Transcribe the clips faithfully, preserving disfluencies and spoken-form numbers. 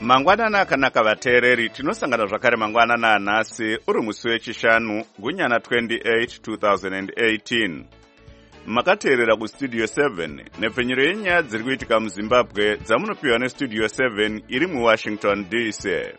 Mangwanana akanaka vateereri, tinosangana zvakare mangwanana anhasi uri musi wechishanu gunyana twenty-eight twenty eighteen. Makateerera kustudio seven nepfenyero yenyaya dziri kuitika muZimbabwe dzamunopiwa nestudio seven iri muWashington D C.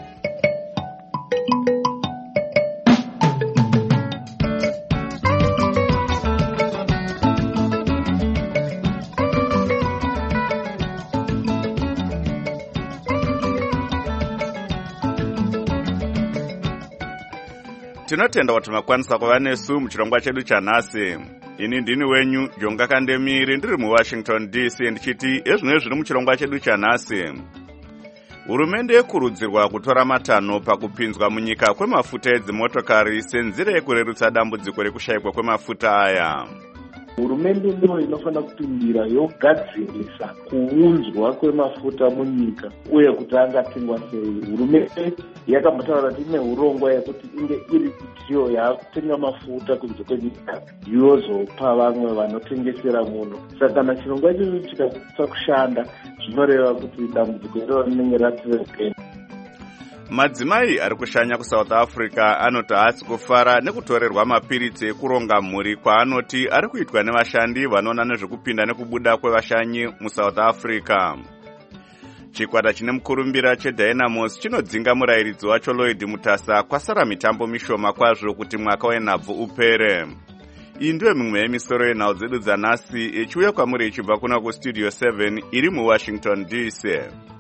Tinotenda kuti makwanisa kuva nesu muchirongwa chedu chanhasi. Ini ndini wenyu Jonga Kandemiri ndiri muWashington D C ndichiti ezvino zviri muchirongwa chedu chanhasi. Hurumende yekurudzirwa kutora matanho pakupinzwa munyika kwemafuta edzimotokari senzira yekurerutsa dambudziko rekushayikwa kwemafuta aya. Hurumende ndiyo inofanira kupindira yogadzirisa kuunzwa kwemafuta munyika uye kuti angatengwa sei. Hurumende yakambotaura kuti ine urongwa yekuti inge iri ndiyo yakutenga mafuta kunze kwenyika yozopa vamwe vanotengesera muno. Saka kana chirongwa ichocho chikasisa kushanda zvinoreva kuti dambudziko iro rinenge ratirepeni. Madzimai ari kushanya kuSouth Africa anoti haasi kufara nekutorerwa mapiritsi ekuronga mhuri kwaanoti ari kuitwa nevashandi vanoona nezvekupinda nekubuda kwevashanyi muSouth Africa. Chikwata chine mukurumbira cheDynamos chinodzinga murayiridzi wacho Lloyd Mutasa kwasara mitambo mishoma kwazvo kuti mwaka wenhabvu upere. Iyi ndiyo mimwe yemisoro yenhau dzedu dzanhasi ichiuya kwamuri ichibva kuna kustudio seven iri muWashington D C.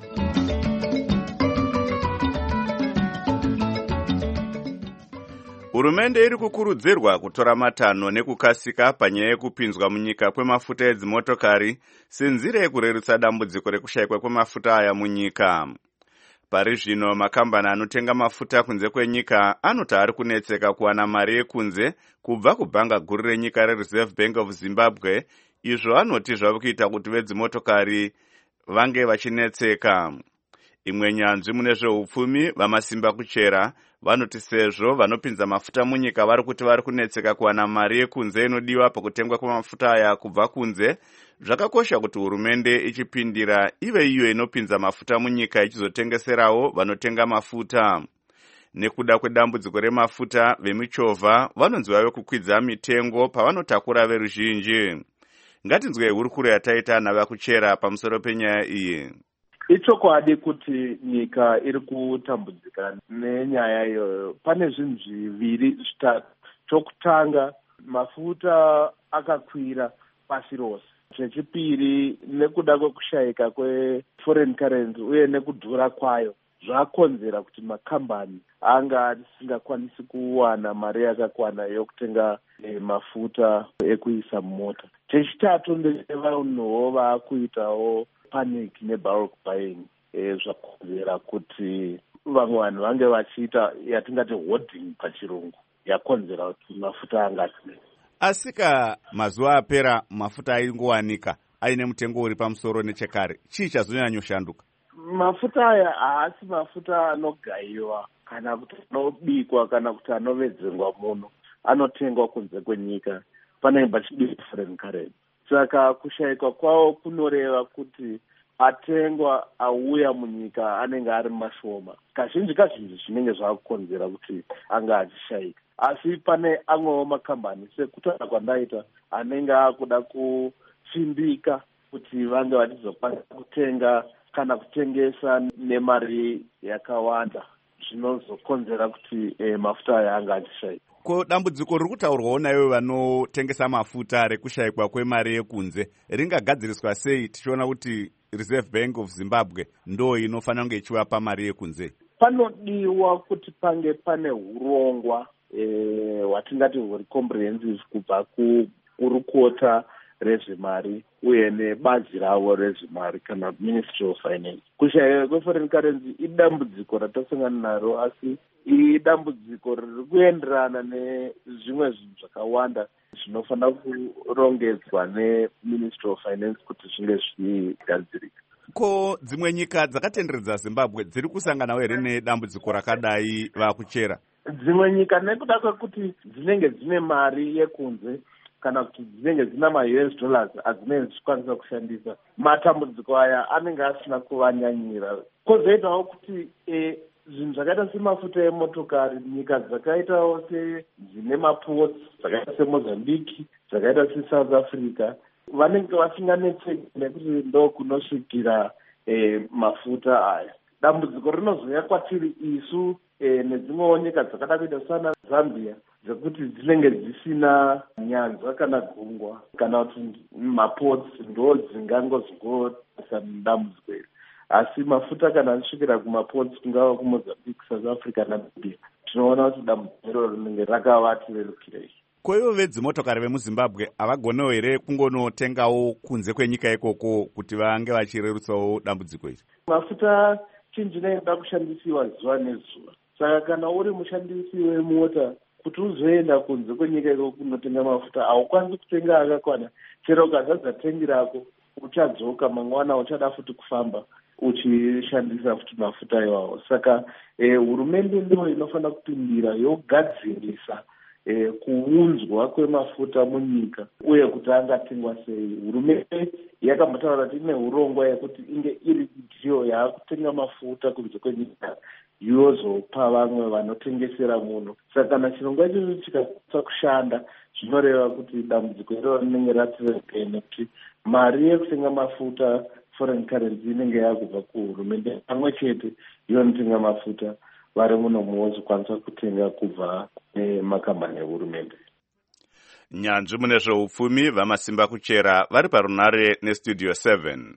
Hurumende iri kukurudzirwa kutora matanho nekukasika panyaya yekupinzwa munyika kwemafuta edzimotokari senzira yekurerutsa dambudziko rekushayikwa kwemafuta aya munyika. Pari zvino makambani anotenga mafuta kunze kwenyika anoti ari kunetseka kuwana mari yekunze kubva kubhanga guru renyika reReserve Bank of Zimbabwe, izvo anoti zvava kuita kuti vedzimotokari vange vachinetseka. Imwe nyanzvi mune zveupfumi vamasimba kuchera vanoti sezvo vanopinza mafuta munyika vari kuti vari kunetseka kuwana mari yekunze inodiwa pakutengwa kwemafuta aya kubva kunze, zvakakosha kuti hurumende ichipindira ive iyo inopinza mafuta munyika ichizotengeserawo vanotenga mafuta. Nekuda kwedambudziko remafuta, vemichovha vanonzi vave kukwidza mitengo pavanotakura veruzhinji. Ngatinzwe hurukuro yataita navakuchera pamusoro penyaya iyi. Ichokwadi kuti nyika iri kutambudzika nenyaya iyoyo. Pane zvinhu zviviri zvitatu. Chokutanga, mafuta akakwira pasi rose. Chechipiri, nekuda kwekushayika kweforeign currency uye nekudhura kwayo zvakonzera kuti makambani anga asingakwanisi kuwana mari yakakwana yokutenga eh, mafuta ekuisa mumota. Chechitatu, ndevanhuwo vakuitawo panic nebulk buying, eh, zvakonzera kuti vamwe vanhu vange vachiita yatingati hoarding pachirungu, yakonzera kuti mafuta angatwe. Asika mazuva apera mafuta aingowanika aine mutengo uri pamusoro nechekare, chii chazonyanyoshanduka? Mafuta aya haasi mafuta anogayiwa kana kuti anobikwa kana kuti anovedzerwa muno, anotengwa kunze kwenyika, panenge pachibikwa foreign currency. Saka kushayikwa kwawo kunoreva kuti atengwa auya munyika anenge ari mashoma. Kazhinji kazhinji zvinenge zvakukonzera kuti anga achishayika. Asi pane amwewo makambani sekutaura kwandaita anenge akuda kuchimbika kuti vange vachizokwanisa kutenga kana kutengesa nemari yakawanda, zvinozokonzera kuti eh, mafuta aya anga achishayika. Ko dambudziko riri kutaurwawo nayo vanotengesa mafuta rekushayikwa kwemari yekunze ringagadziriswa sei, tichiona kuti Reserve Bank of Zimbabwe ndo inofanira kunge ichivapa mari yekunze? Panodiwa kuti pange pane hurongwa eh, watingati huri comprehensive kubva kurukota rezvemari uye nebazi ravo rezvemari kana Ministry of Finance. Kushayika kweforeign currency idambudziko ratasangana naro, asi idambudziko riri kuenderana nezvimwe zvinhu zvakawanda zvinofanira kurongedzwa neMinistry of Finance kuti zvinge zvichigadzirika. Ko dzimwe nyika dzakatenderedza Zimbabwe dziri kusanganawo here nedambudziko rakadai vakuchera? Dzimwe nyika nekuda kwekuti dzinenge dzine mari yekunze kana kuti dzinenge dzina ma-U S dollars adzinenge dzichikwanisa kushandisa, matambudziko aya anenge asina kuvanyanyira. Kwozoitawo kuti e, zvinhu zvakaita semafuta emotokari, nyika dzakaitawo sedzine maports dzakaita semozambique, dzakaita seSouth Africa, vanenge vasinganetseki nekuti ndo kunosvikira e, mafuta aya. Dambudziko rinozouya kwatiri isu e, nedzimwewo nyika dzakada kuita sana Zambia, dzekuti dzinenge dzisina nyanza kana gungwa kana kuti maports ndo dzingangozongoisa dambudziko iri. Asi mafuta kana anosvikira kumaports kungava kuMozambique, South Africa naNamibia, tinoona kuti dambudziko rinenge rakavatirerukirei. Koivo vedzimotokari vemuZimbabwe havagonewo here kungonotengawo kunze kwenyika ikoko kuti vange vachirerutsawo dambudziko iri? Mafuta chinji inoda kushandisiwa zuva nezuva. Saka kana uri mushandisi wemota kuti uzoenda kunze kwenyika ikoko kunotenga mafuta, haukwanisi kutenga akakwana. Chero ukazadza tengi rako uchadzoka mangwana uchada futi kufamba uchishandisa futi mafuta iwawo. Saka eh, hurumende ndiyo inofanira kupindira yogadzirisa E, kuunzwa kwemafuta munyika uye kuti angatengwa sei. Hurumende yakambotaura kuti ine urongwa yekuti inge iri ndiyo yakutenga mafuta kunze kwenyika yozopa vamwe vanotengesera munhu. Saka kana chirongwa ichocho chikakwanisa kushanda, zvinoreva kuti dambudziko iro rinenge ratirepei, nekuti mari yekutenga mafuta foreign currency inenge yakubva kuhurumende pamwe chete yonotenga mafuta vari muno muwozokwanisa kutenga kubva nemakambani ehurumende. Nyanzvi mune zveupfumi vamasimba kuchera vari parunare nestudio seven.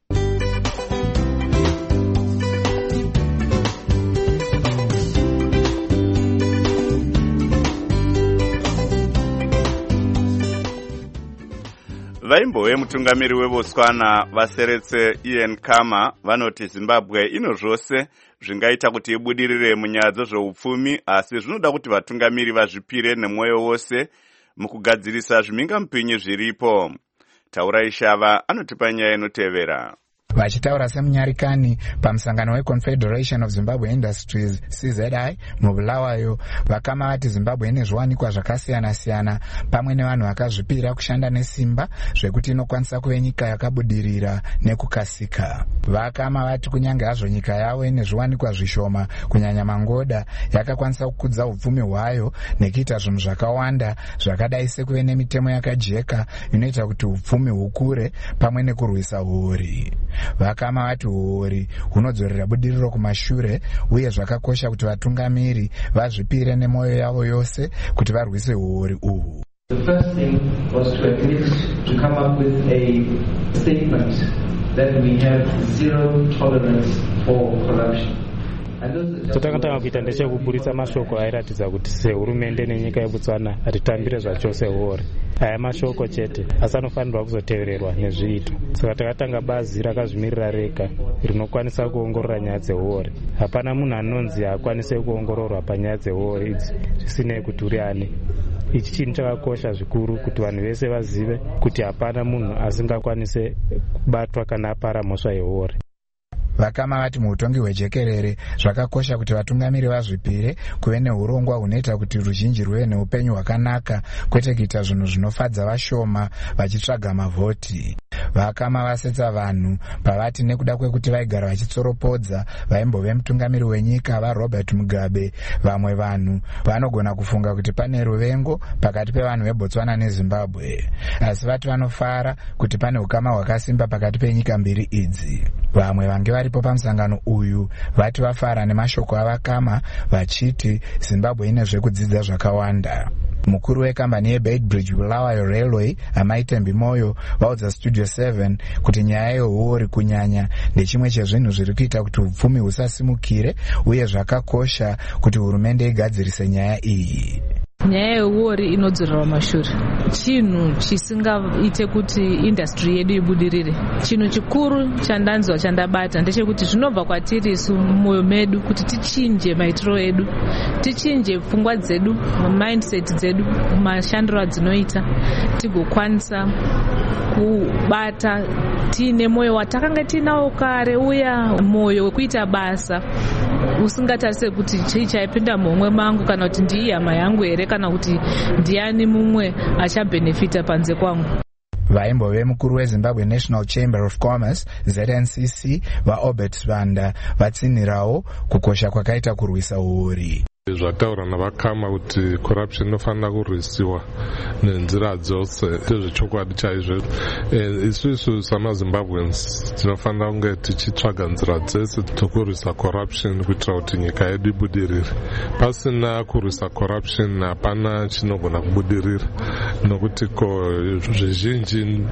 Vaimbove mutungamiri weBotswana vaseretse Ian Khama vanoti Zimbabwe ino zvose zvingaita kuti ibudirire munyaya dzezveupfumi, asi zvinoda kuti vatungamiri vazvipire nemwoyo wose mukugadzirisa zvimhingamupinyi zviripo. Taurai Shava anotipa nyaya inotevera. Vachitaura semunyarikani pamusangano weConfederation of Zimbabwe Industries C Z I mubulawayo, Vakama vati Zimbabwe ine zviwanikwa zvakasiyana-siyana pamwe nevanhu vakazvipira kushanda nesimba zvekuti inokwanisa kuve nyika yakabudirira nekukasika. Vakama vati kunyange hazvo nyika yavo ine zviwanikwa zvishoma kunyanya mangoda, yakakwanisa kukudza upfumi hwayo nekuita zvinhu zvakawanda zvakadai sekuve nemitemo yakajeka inoita kuti upfumi hukure pamwe nekurwisa huori. Vakama vati huori hunodzorera budiriro kumashure, uye zvakakosha kuti vatungamiri vazvipire nemwoyo yavo yose kuti varwise huori uhu. The first thing was to admit, to come up with a statement that we have zero tolerance for corruption. Totakatanga kuita ndechekuburitsa mashoko airatidza kuti sehurumende nenyika yeBotswana hatitambire zvachose huori. Aya mashoko chete, asi anofanirwa kuzotevererwa nezviito. Saka takatanga bazi rakazvimirira rega rinokwanisa kuongorora nyaya dzehuori. Hapana munhu anonzi akwanise kuongororwa panyaya dzehuori idzi zvisinei kuti uri ani. Ichi chinhu chakakosha zvikuru kuti vanhu vese vazive kuti hapana munhu asingakwanise kubatwa kana apara mhosva yehuori. Vakama vati muutongi hwejekerere zvakakosha kuti vatungamiri vazvipire kuve neurongwa hunoita kuti ruzhinji rwuve neupenyu hwakanaka, kwete kuita zvinhu zvinofadza vashoma vachitsvaga mavhoti. Vakama vasetsa vanhu pavati nekuda kwekuti vaigara vachitsoropodza vaimbove mutungamiri wenyika vaRobert Mugabe, vamwe vanhu vanogona kufunga kuti pane ruvengo pakati pevanhu veBotswana neZimbabwe, asi vati vanofara kuti pane ukama hwakasimba pakati penyika mbiri idzi. Vamwe vange varipo pamusangano uyu vati vafara nemashoko avakama vachiti Zimbabwe ine zvekudzidza zvakawanda. Mukuru wekambani yeBeitbridge Bulawayo Railway Amaitembi Moyo vaudza Studio seven kuti nyaya yehuori kunyanya ndechimwe chezvinhu zviri kuita kuti upfumi husasimukire, uye zvakakosha kuti hurumende igadzirise nyaya iyi. Nyaya yehuori inodzorera mashure, chinhu chisingaite kuti industry yedu ibudirire. Chinhu chikuru chandanzwa chandabata ndechekuti zvinobva kwatiri isu mumwoyo medu kuti tichinje maitiro edu, tichinje pfungwa dzedu, mindset dzedu, mashandiro adzinoita, tigokwanisa kubata tiine mwoyo watakanga tinawo kare, uya mwoyo wekuita basa usingatarise kuti chii chaipinda muhomwe mangu kana kuti ndii hama yangu here kana kuti ndiani mumwe achabhenefita panze kwangu. vaimbove mukuru wezimbabwe national chamber of commerce Z N C C vaobert svanda vatsinhirawo kukosha kwakaita kurwisa uori. zvataura navakama kuti corruption inofanira kurwisiwa nenzira dzose ndezvechokwadi chaizvo. isusu samazimbabweans tinofanira kunge tichitsvaga nzira dzese dzokurwisa corruption kuitira kuti nyika yedu ibudirire. pasina kurwisa corruption hapana chinogona kubudirira, nokuti ko zvizhinji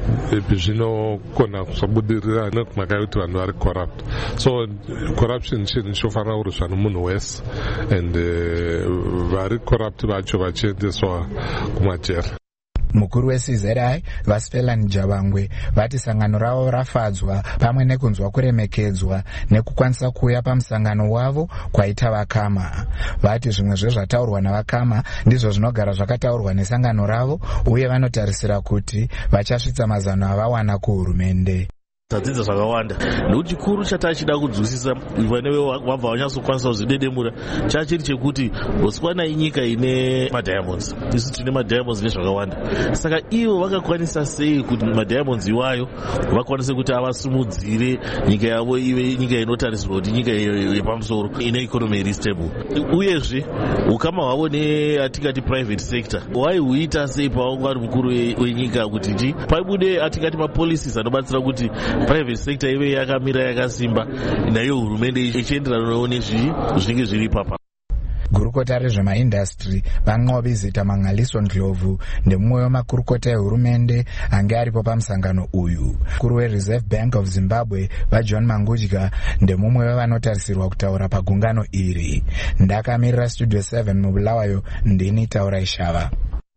zvinogona kuzobudirira nekumhaka yekuti vanhu vari corrupt. So corruption chinhu chinofanira kurwiswa nomunhu wese, and uh, vari corrupt vacho vachiendeswa kumajera. mukuru weC Z I vaSpelani Javangwe vati sangano ravo rafadzwa pamwe nekunzwa kuremekedzwa nekukwanisa kuuya pamusangano wavo kwaita vakama. Vati zvimwe zvezvataurwa navakama ndizvo zvinogara zvakataurwa nesangano ravo, uye vanotarisira kuti vachasvitsa mazano avawana kuhurumende. tadzidza zvakawanda nekuti chikuru chatachida kunzwisisa vanenge wabva wanyatsokwanisa kuzvidedemura chachiri chekuti Botswana inyika ine madiamonds, isu tine madiamonds nezvakawanda. Saka ivo vakakwanisa sei kuti madiamonds iwayo vakwanise kuti avasimudzire nyika yavo ive nyika inotarisirwa kuti nyika yepamusoro ine economy iri stable. Uyezve ukama hwavo neatingati private sector waihuita sei pawanga ari mukuru wenyika kuti ndi paibude atingati mapolicies anobatsira kuti private sector ive yakamira yakasimba, nayo hurumende ichienderanawo nezvi zvinenge zviri papa. Gurukota rezvemaindastry vaNqobi Zita Mangaliso Ndlovu ndemumwe wemakurukota ehurumende ange aripo pamusangano uyu. Mukuru weReserve Bank of Zimbabwe vaJohn Mangudya ndemumwe wevanotarisirwa kutaura pagungano iri. Ndakamirira Studio seven mubulawayo, ndini Taura Ishava.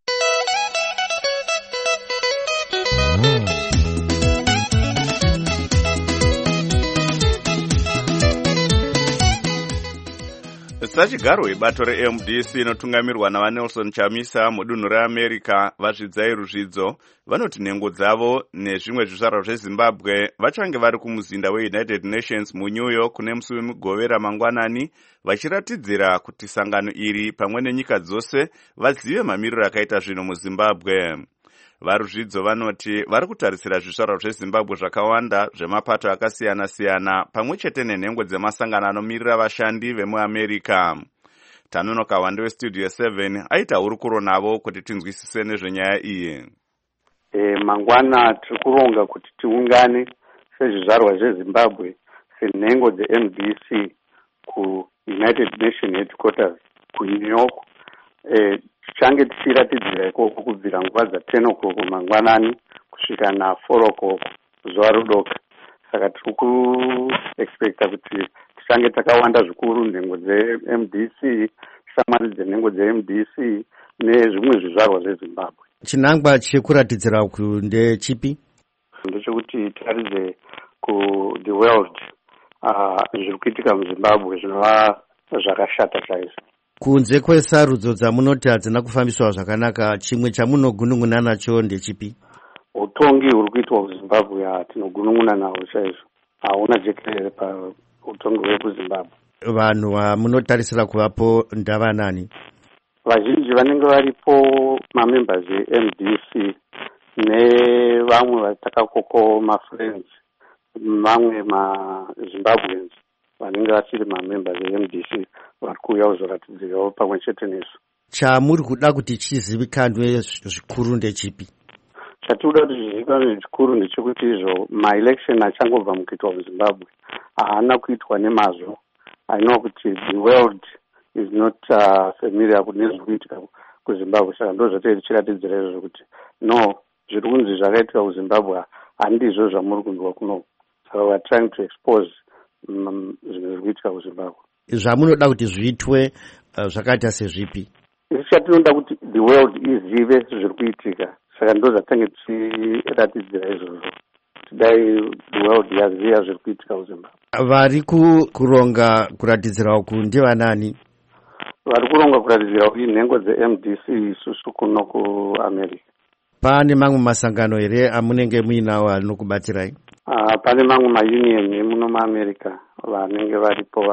Sachigaro ibato reM D C inotungamirwa navaNelson Chamisa mudunhu reAmerica vazvidzai ruzvidzo vanoti nhengo dzavo nezvimwe zvizvarwa zveZimbabwe vachange vari kumuzinda weUnited Nations muNew York kune musi wemugovera mangwanani, vachiratidzira kuti sangano iri pamwe nenyika dzose vazive mamiriro akaita zvinhu muZimbabwe. Varuzvidzo vanoti vari kutarisira zvizvarwa zveZimbabwe zvakawanda zvemapato akasiyana-siyana pamwe chete nenhengo dzemasangano anomirira vashandi vemuAmerica. Tanonoka Wande weStudio seven aita hurukuro navo kuti tinzwisise nezvenyaya iyi. E, mangwana tiri kuronga kuti tiungane sezvizvarwa zveZimbabwe senhengo dzeM D C kuUnited Nations headquarters kuNew York. E, tichange tichiratidzira ikoko kubvira nguva dza10 o'clock mangwanani kusvika na4 o'clock zuva rodoka. Saka tiri kuexpecta kuti tichange takawanda zvikuru nhengo dzeM D C, shamwari dzenhengo dzeM D C nezvimwe zvizvarwa zveZimbabwe. Chinangwa chekuratidzira ndechipi? Ndechekuti taridze ku the world zviri kuitika muZimbabwe zvinova zvakashata chaizvo. Kunze kwesarudzo dzamunoti hadzina kufambiswa zvakanaka, chimwe chamunogunun'una nacho ndechipi? Utongi huri kuitwa kuZimbabwe hatinogunun'una nawo chaizvo, hauna jekerere pautongi hwekuZimbabwe. Vanhu vamunotarisira kuvapo ndavanani? Vazhinji vanenge varipo mamembers eM D C nevamwe vatakakoko mafriends, vamwe maZimbabweans vanenge vachiri mamembers eM D C vari kuuya kuzoratidzirawo pamwe chete nesu. Chamuri kuda kuti chizivikanwe zvikuru ndechipi? Chatinoda kuti zvizivikanwe zvikuru ndechekuti izvo maelection achangobva mukuitwa muZimbabwe haana kuitwa nemazvo. I know kuti the world is not uh, familiar nezviri kuitika kuZimbabwe, saka ndo zvatei tichiratidzira izvo kuti no, zviri kunzi zvakaitika kuZimbabwe handizvo zvamuri kunzwa kuno. Saka we are trying to expose zvinhu zviri kuitika kuZimbabwe. Zvamunoda kuti zviitwe uh, zvakaita sezvipi? Isi chatinoda kuti the world izive zviri kuitika, saka ndo zvatange tichiratidzira izvozvo. Dai the world yaziva zviri kuitika kuZimbabwe. Vari kuronga kuratidzira uku ndivanani? Vari kuronga kuratidzira uku nhengo dzeM D C isusu kuno kuAmerica. Pane mamwe masangano here amunenge muinawo anokubatsirai? Uh, pane mamwe maunion emuno muAmerica vanenge varipo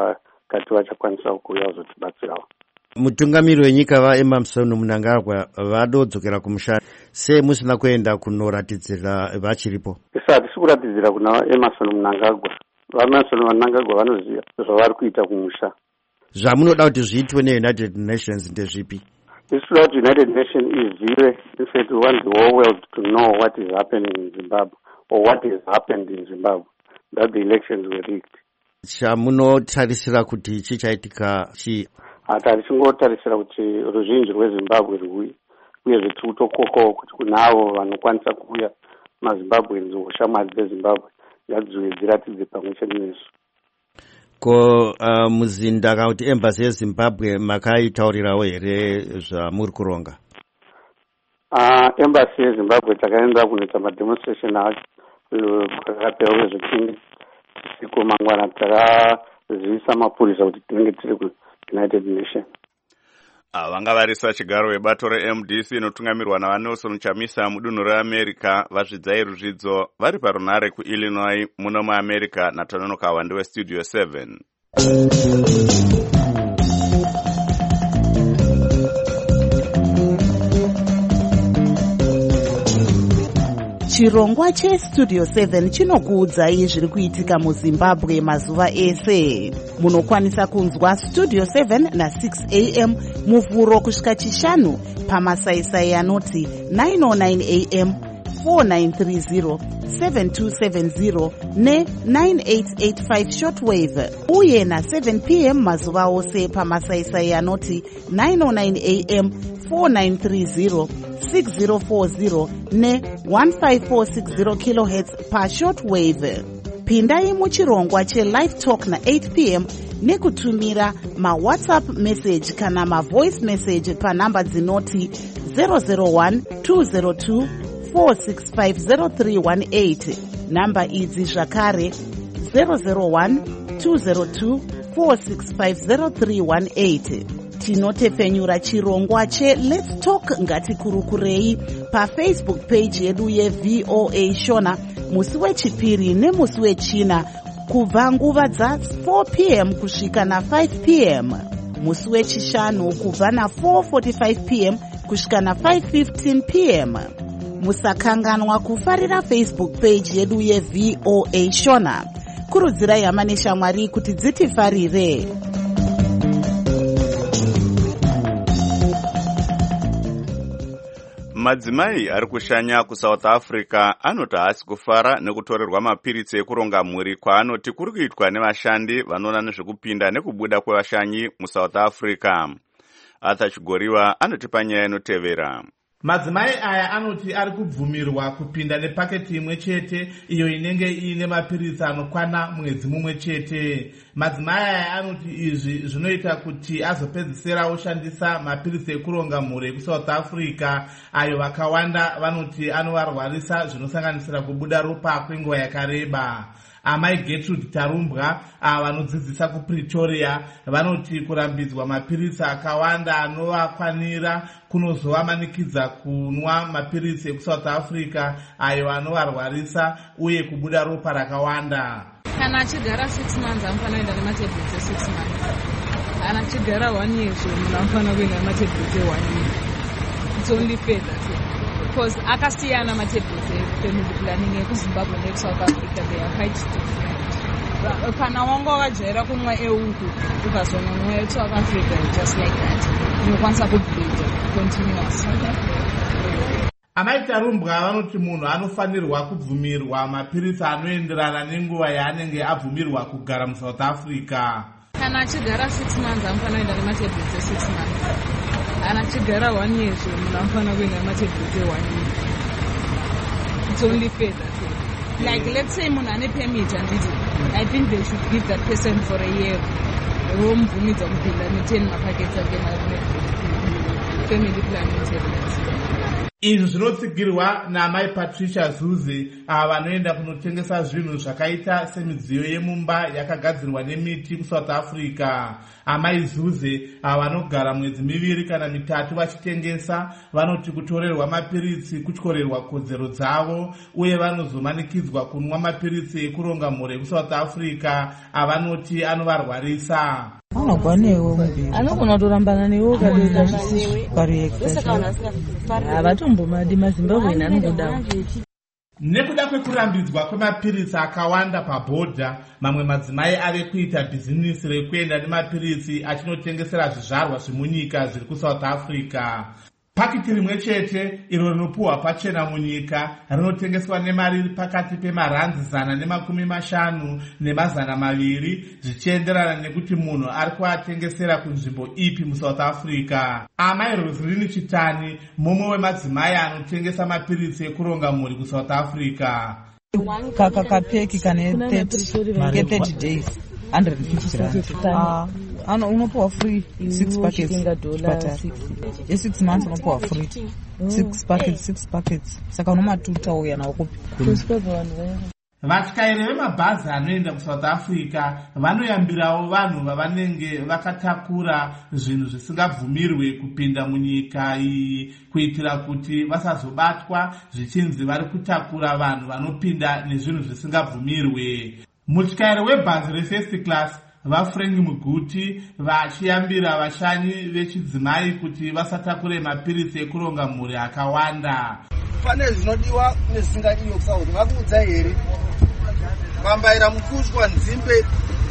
kati vachakwanisa kuuya kuzotibatsirawo. Mutungamiri wenyika vaEmmerson Mnangagwa vadodzokera kumushando, sei musina kuenda kunoratidzira vachiripo? Isa hatisi kuratidzira kuna Emmerson Mnangagwa. VaEmmerson Mnangagwa vanoziva zvavari kuita kumusha. Zvamunoda kuti zviitwe neUnited Nations ndezvipi? It's about United Nations izive. In fact, we want the whole world to know what is happening in Zimbabwe or what has happened in Zimbabwe, that the elections were rigged. Chamunotarisira kuti chichaitika chi? Hatari chingotarisira kuti ruzhinji rweZimbabwe rwuye uye zviti kutokoko kuti kunavo vanokwanisa kuuya maZimbabweans oshamwari dzeZimbabwe ngadziuye dziratidze pamwe chete nesu. Ko uh, muzinda kana kuti embassy yeZimbabwe makaitaurirawo here zvamuri kuronga? Uh, embassy yeZimbabwe takaenda kunoita mademonstration acho kakapera kwezvechini siku mangwana takazivisa mapurisa kuti tinenge tiri kuUnited Nations. Vanga varisa chigaro webato reM D C inotungamirwa naVanelson Chamisa mudunhu reAmerica vazvidzai ruzvidzo vari parunare kuIllinois muno muAmerica naTononoka Wande weStudio seven. Chirongwa cheStudio seven chinokuudzai zviri kuitika muZimbabwe mazuva ese. Munokwanisa kunzwa Studio seven na six a m muvhuro kusvika chishanu pamasaisai anoti nine oh nine a m, four nine three zero, seven two seven zero ne nine eight eight five shortwave, uye na seven p m mazuva ose pamasaisai anoti nine oh nine a m, four nine three zero, six zero four zero ne one five four six zero kilohertz pa shortwave. Pindai muchirongwa cheLive Talk na eight p m nekutumira maWhatsApp message kana mavoice message pa namba dzinoti zero zero one two zero two four six five zero three one eight. Namba idzi zvakare zero zero one two zero two four six five zero three one eight. Tinotepfenyura chirongwa che Let's Talk ngatikurukurei pa Facebook page yedu yeV O A Shona musi wechipiri nemusi wechina kubva nguva dza four p m kusvika na five p m, musi wechishanu kubva na four forty-five p m kusvika na five fifteen p m. Musakanganwa kufarira Facebook page yedu yeV O A Shona. Kurudzirai hama neshamwari kuti dzitifarire. Madzimai ari kushanya kuSouth Africa anoti haasi kufara nekutorerwa mapiritsi ekuronga mhuri kwaanoti kuri kuitwa nevashandi vanoona nezvekupinda nekubuda kwevashanyi muSouth Africa. Arthur Chigoriwa anoti panyaya inotevera. Madzimai aya anoti ari kubvumirwa kupinda nepaketi imwe chete iyo inenge ine mapiritsi anokwana mwedzi mumwe chete. Madzimai aya anoti izvi zvinoita kuti azopedzisira oshandisa mapiritsi ekuronga mhuri ekuSouth Africa ayo vakawanda vanoti anovarwarisa zvinosanganisira kubuda ropa kwenguva yakareba. Amai Gertrude Tarumbwa vanodzidzisa kuPretoria vanoti kurambidzwa mapiritsi akawanda anovakwanira kunozovamanikidza kunwa mapiritsi ekuSouth Africa ayo anovarwarisa uye kubuda ropa rakawanda. Kana achigara six months amufana kuenda nematabletsi e six months. Kana achigara one year munhu amufana kuenda nematabletsi e one year. It's only fair that because akasiyana matabletsi efamily planning ekuZimbabwe nekuSouth Africa, they are quite different. Kana wanga wakajaira kumwa euku ukazononwa eSouth Africa just like that, unokwanisa kubleed continuous. Amai Tarumbwa vanoti munhu anofanirwa kubvumirwa mapiritsi anoenderana nenguva yaanenge abvumirwa kugara muSouth Africa. Kana achigara six months amufana kuenda nematabletsi e six months. Kana achigara one year munhu amufana kuenda nematabletsi e one year. It's only fair that way. Like let's say munhu ane permit anditi, I think they should give that person for a year vomubvumidza kupinda ne-ten mapaketi ake family planning tablets. Izvi zvinotsigirwa naamai Patricia Zuze vanoenda kunotengesa zvinhu zvakaita semidziyo yemumba yakagadzirwa nemiti kuSouth Africa. Amai Zuze vanogara mwedzi miviri kana mitatu vachitengesa vanoti kutorerwa mapiritsi kutyorerwa kodzero dzavo uye vanozomanikidzwa kunwa mapiritsi ekuronga mhuri ekuSouth Africa avanoti anovarwarisa. anogwa newe mubiri anogona kutorambana newe ukadoita zvisizvo pariextra havatombomadi mazimbabweni anongodawo. Nekuda kwekurambidzwa kwemapirisi akawanda pabhodha, mamwe madzimai ave kuita bhizinisi rekuenda nemapirisi achinotengesera zvizvarwa zvemunyika zviri kuSouth Africa. Pakiti rimwe chete iro rinopuhwa pachena munyika rinotengeswa nemari iri pakati pemarandzi zana nemakumi mashanu nemazana maviri zvichienderana nekuti munhu ari kuatengesera kunzvimbo ipi muSouth Africa. Amai Roseline Chitani, mumwe wemadzimai anotengesa mapirisi ekuronga mhuri kuSouth Africa. Kaka kapeki kane thirty days one hundred fifty rand. Ano unopuwa free six packets patari. Ye six months unopuwa free six packets six packets. Saka unomatuta uya nawo kupi. Vatyairi vemabhazi anoenda kuSouth Africa vanoyambirawo vanhu vavanenge vakatakura zvinhu zvisingabvumirwe kupinda munyika iyi kuitira kuti vasazobatwa zvichinzi vari kutakura vanhu vanopinda nezvinhu zvisingabvumirwe. Mutyairi webhazi refirst class vaFrank Muguti vachiyambira vashanyi vechidzimai kuti vasatakure mapirisi ekuronga mhuri akawanda. Pane zvinodiwa nezvisingadiwi kusauri vakuudza here mambaira mukushwa nzimbe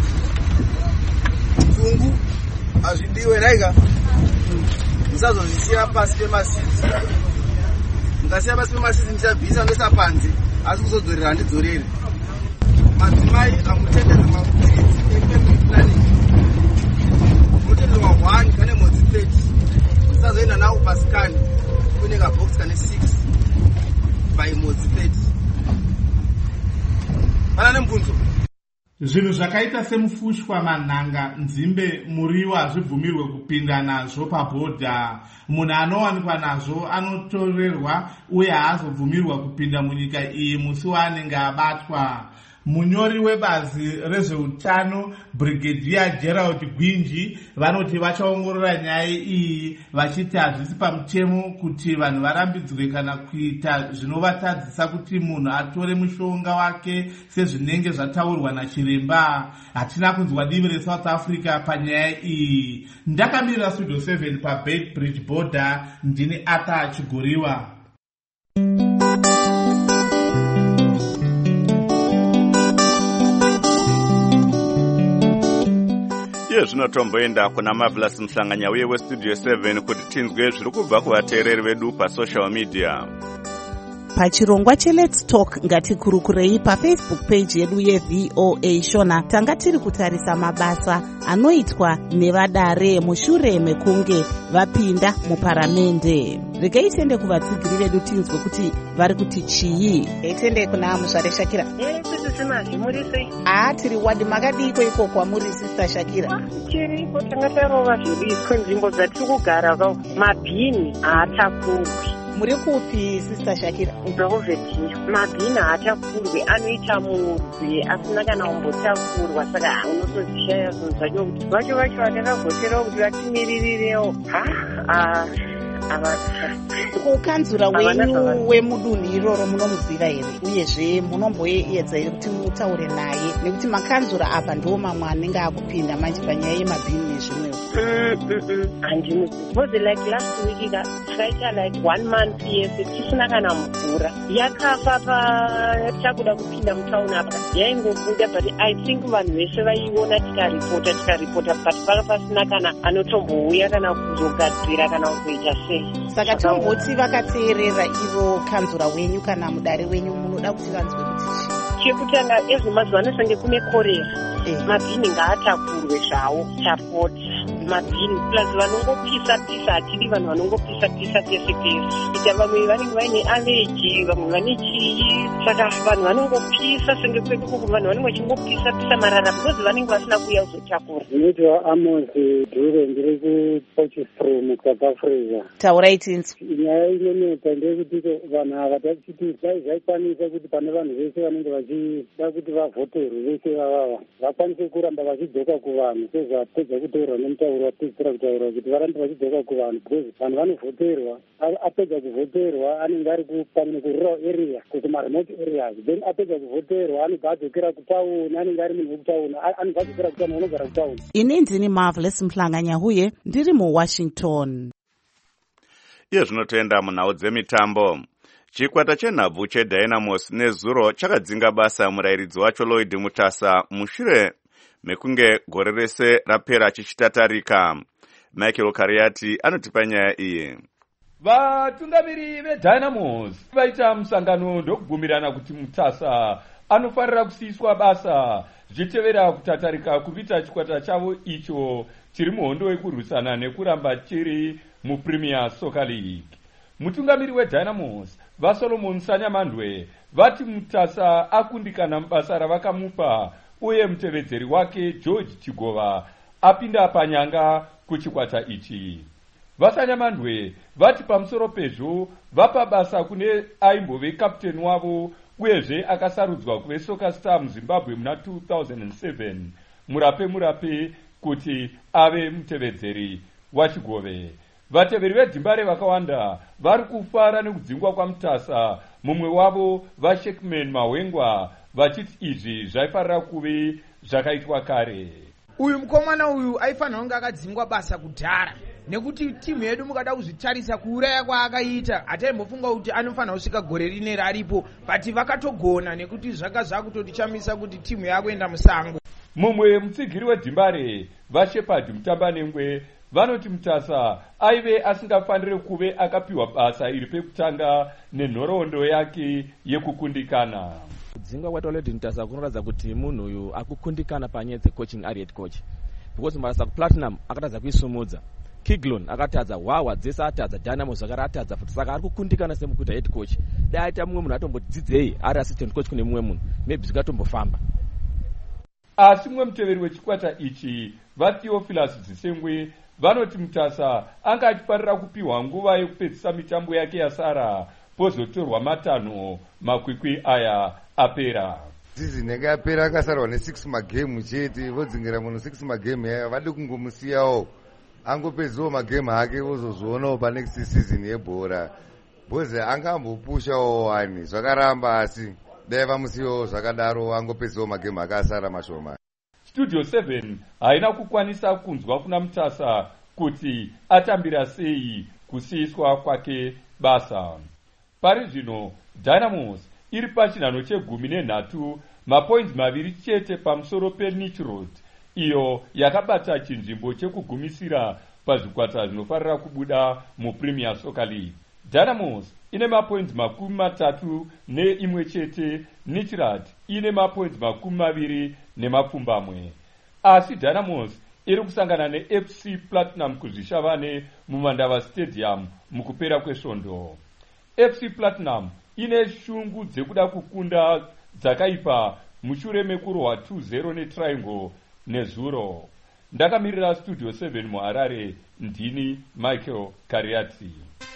tungu hazvidiwe raiga musazozvisiya pasi pemasisi mukasiya pasi pemasisi muchabvisa ndoisa panze asi kuzodzorera handidzorere madzimai amutendeza mapirisi efamily planning munotenderwa one kane mwedzi thirty musazoenda nawo pasikani kune kabhox kane six by mwedzi thirty. Pana nembunzo zvinhu zvakaita semufushwa, manhanga, nzimbe, muriwo hazvibvumirwe kupinda nazvo pabhodha. Munhu anowanikwa nazvo anotorerwa uye haazobvumirwa kupinda munyika iyi musi waanenge abatwa. Munyori webazi rezveutano Brigadier Gerald Gwinji vanoti vachaongorora nyaya iyi vachiti hazvisi pamutemo kuti vanhu varambidzwe kana kuita zvinovatadzisa kuti munhu atore mushonga wake sezvinenge zvataurwa nachiremba. Hatina kunzwa divi reSouth Africa panyaya iyi. Ndakamirira Studio seven paBeitbridge Border, ndini Arthur Chiguriwa. Iye zvinotomboenda kuna Marvelous Mhlanganya uye weStudio seven kuti tinzwe zviri kubva kuvateereri vedu pasocial media. Pachirongwa cheLet's Talk ngatikurukurei paFacebook page yedu yeV O A Shona. Tanga tiri kutarisa mabasa anoitwa nevadare mushure mekunge vapinda muparamende. Regai tende kuvatsigiri vedu tinzwe kuti vari kuti chii. Tende kuna Muzvare Shakira. Eh, kuti simazi muri sei? Ah, tiri wadi makadiko iko kwa muri Sister Shakira. Chiri ko tanga tarova zviri kunzvimbo dzatiri kugara ka mabhini aatakurwi. Muri kupi Sister Shakira? Ndoveti mabhini aatakurwi anoita murwi asina kana kumbotakurwa, saka unotozishaya zvinhu zvacho kuti vacho vacho vatakagotera kuti vatimiririrewo. Ha ava kukanzura wenyu wemudunhu iroro munomuziva here uyezve munomboedza here kuti mutaure naye nekuti makanzura apa ndiwo mamwe anenge akupinda manje panyaya yemabhini nezvimwewo? handimuzivi because like last week takaita like one month yese tisina kana mvura yakafa patakuda kupinda mutauni apa yaingobuda, but I think vanhu vese vaiona tikaripota tikaripota but paka pasina kana anotombouya kana kuzogadzira kana kuita sei. Saka tomboti vakateerera ivo kanzura wenyu kana mudare wenyu munoda kuti vanzwe kuti chekutanga ezvemazuva ano sange kune korera mabhini ngaatakurwe zvawo tapoti mabhini plus vanongopisa pisa hatidi vanhu vanongopisa pisa pese pese ita vamwe vanenge vaine aleji vamwe vane chii, saka vanhu vanongopisa senge kwedu kuku vanhu vanenge vachingopisa pisa marara because vanenge vasina kuuya kuzotakura. Ndinoitwa Amos Dhure ndiri kuPotchefstroom muSouth Africa. Taurai tinzwe. Nyaya inonetsa ndeyekuti vanhu ava tachiti dai zvaikwanisa kuti pane vanhu vese vanenge vachida kuti vavhoterwe vese vavava vakwanise kuramba vachidzoka kuvanhu sezvapedza kutaurwa nemutauri kutaura tiitira kutaura kuti varambe vachidzoka kuvanhu because vanhu vanovhoterwa apedza kuvhoterwa anenge ari kupamwe kurural area kuti maremote areas then apedza kuvhoterwa anobva adzokera kutauni anenge ari munhu wekutauni anobva adzokera kutauni anogara kutauni. Inini ni Marvelous Mhlanga-Nyahuye ndiri muWashington. Iye zvinotoenda munhau dzemitambo. Chikwata chenhabvu cheDynamos nezuro chakadzinga basa murairidzi wacho Lloyd Mutasa mushure mekunge gore rese rapera chichitatarika. Michael Kariati anotipa nyaya iyi. Vatungamiri veDynamos vaita musangano ndokubvumirana kuti Mutasa anofanira kusiyiswa basa zvichitevera kutatarika kuvita chikwata chavo icho chiri muhondo yekurwisana nekuramba chiri muPremier Soccer League. Mutungamiri weDynamos vaSolomon Sanyamandwe vati Mutasa akundikana mubasa ravakamupa uye mutevedzeri wake George Chigova apinda panyanga kuchikwata ichi. VaSanyamandwe vati pamusoro pezvo vapa basa kune aimbove kapteni wavo uyezve akasarudzwa kuve Soccer Star muZimbabwe muna two thousand seven murape murape kuti ave mutevedzeri waChigove. Vateveri veDzimbare vakawanda vari kufara nekudzingwa kwaMutasa, mumwe wavo vaShekman Mahwengwa vachiti izvi zvaifarira kuve zvakaitwa kare. Uyu mukomana uyu aifanira kunge akadzingwa basa kudhara nekuti timu yedu mukada kuzvitarisa kuuraya kwaakaita hataimbofunga kuti anofanira kusvika gore rine raripo, but vakatogona nekuti zvaka zvakutotichamisa kuti timu yakuenda musango. Mumwe mutsigiri weDzimbare vaShepard Mutambanengwe vanoti Mutasa aive asingafanire kuve akapiwa basa iri pekutanga nenhoroondo yake yekukundikana. Kudzinga kwaita Lloyd Mutasa kunoratidza kuti munhu uyu akukundikana panyaya dzecoaching ari head coach, because mabasa kuPlatinum akatadza kuisumudza, Kiglon akatadza, Wawa dzese atadza, Dynamos zvakare atadza futi, saka ari kukundikana semukuita head coach. Dai aita mumwe munhu atombodzidzei ari assistant coach kune mumwe munhu, maybe zvingatombofamba. Asi mumwe muteveri wechikwata ichi vaTheophilus Zisengwe vanoti Mutasa anga achifarira kupiwa nguva yekupedzisa mitambo yake yasara pozotorwa matanho makwikwi aya apera. Season yake yapera akasarwa ne six magame chete, vodzingira munhu six magame yaya vade kungomusiyawo angopedziwo magame ake vozozvionawo panext season yebhora, bhozi angambopushawo wani zvakaramba, asi dai vamusiyawo zvakadaro angopedziwo magame ake asara mashoma. Studio seven haina kukwanisa kunzwa kuna Mutasa kuti atambira sei kusiyiswa kwake basa. Pari zvino Dynamos iri pachinhano chegumi nenhatu, mapoints maviri chete pamusoro peNich Road, iyo yakabata chinzvimbo chekugumisira pazvikwata zvinofarira kubuda muPremier Soccer League. Dynamos ine mapoints makumi matatu neimwe chete, Nich Road ine mapoints makumi maviri nemapfumbamwe. Asi Dynamos iri kusangana neF C Platinum kuzvishavane muMandava Stadium mukupera kwesvondo. F C Platinum ine shungu dzekuda kukunda dzakaipa mushure mekurwa two zero neTriangle nezuro. Ndakamirira Studio seven muHarare, ndini Michael Kariati.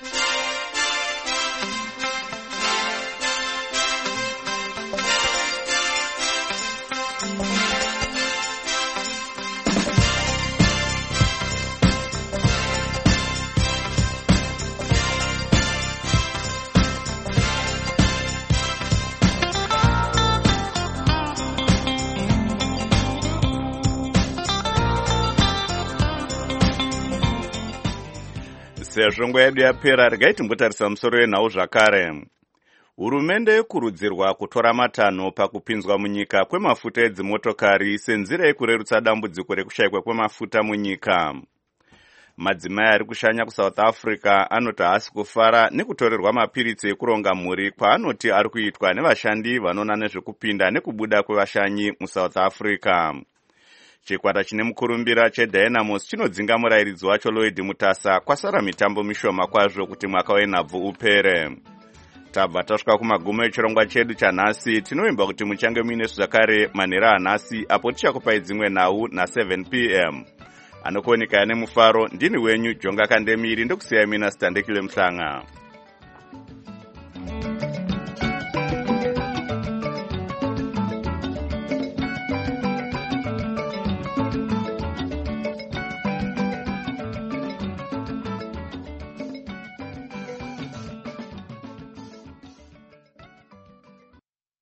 Sezvo nguva yedu yapera, regai timbotarisa musoro wenhau zvakare. Hurumende yekurudzirwa kutora matanho pakupinzwa munyika kwemafuta edzimotokari senzira yekurerutsa dambudziko rekushayikwa kwemafuta munyika. Madzimai ari kushanya kuSouth Africa anoti haasi kufara nekutorerwa mapiritsi ekuronga mhuri kwaanoti ari kuitwa nevashandi vanoona nezvekupinda nekubuda kwevashanyi muSouth Africa. Chikwata chine mukurumbira cheDynamos chinodzinga murairidzi wacho Lloyd Mutasa kwasara mitambo mishoma kwazvo kuti mwaka wenhabvu upere. Tabva tasvika kumagumo echirongwa chedu chanhasi. Tinovimba kuti muchange muine zvakare manhero anhasi apo tichakupai dzimwe nhau na7 p m Anokuoneka nemufaro ndini wenyu Jonga Kandemiri, ndokusiyai mina Standekile Mhlanga.